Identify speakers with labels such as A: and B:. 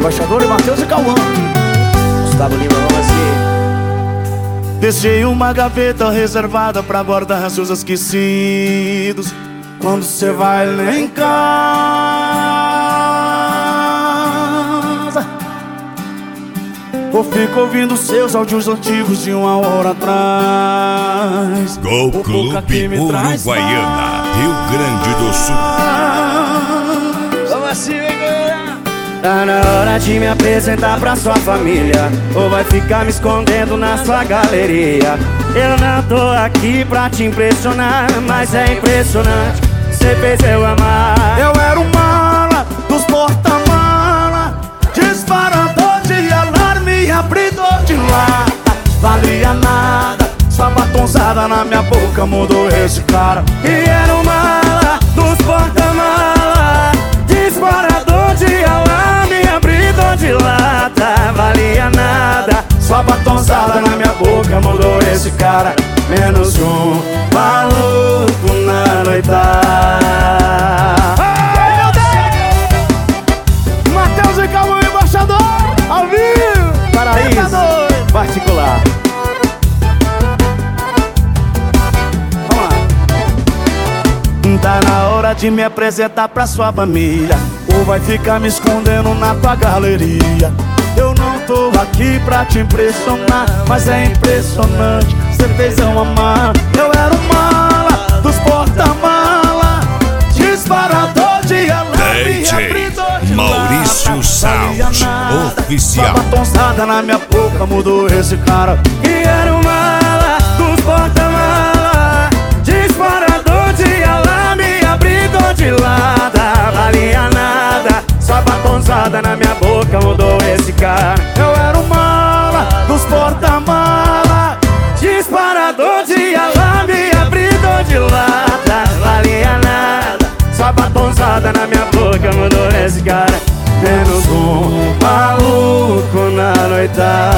A: Embaixador e Matheus e Cauã.
B: Gustavo Lima, vamos assim.
A: Deixei uma gaveta reservada pra guardar seus esquecidos. Quando cê vai lá em casa, ou fico ouvindo seus áudios antigos de 1 hora atrás.
C: Gol Clube Uruguaiana, Rio Grande do Sul.
B: Vamos assim, galera.
A: Tá na hora de me apresentar pra sua família, ou vai ficar me escondendo na sua galeria. Eu não tô aqui pra te impressionar, mas é impressionante, cê fez eu amar. Eu era o mala dos porta-mala, disparador de alarme, abridor de lata. Valia nada, sua batonzada na minha boca mudou esse cara. E era o mala dos porta-mala, disparador de alarme, abridor de lata. Valia nada, sua batonzada na minha boca mudou esse cara. Menos um maluco na noitada. Matheus e Cauã, embaixador, ao vivo, Paraíso particular. Vamos lá. Tá na hora de me apresentar pra sua família, ou vai ficar me escondendo na tua galeria. Eu não tô aqui pra te impressionar, mas é impressionante, cê fez eu amar. Eu era o mala dos porta-mala, disparador de alarme,
C: DJ Maurício Sound Oficial.
A: Sua batonzada na minha boca mudou esse cara. E era o mala dos porta-mala, disparador de alarme, abridor de lata. Valia nada, sua batonzada na minha boca mudou esse cara. Eu era o mala dos porta-mala, disparador de alarme, abridor de lata. Valia nada, sua batonzada na minha boca mudou esse cara. Menos um maluco na noitada.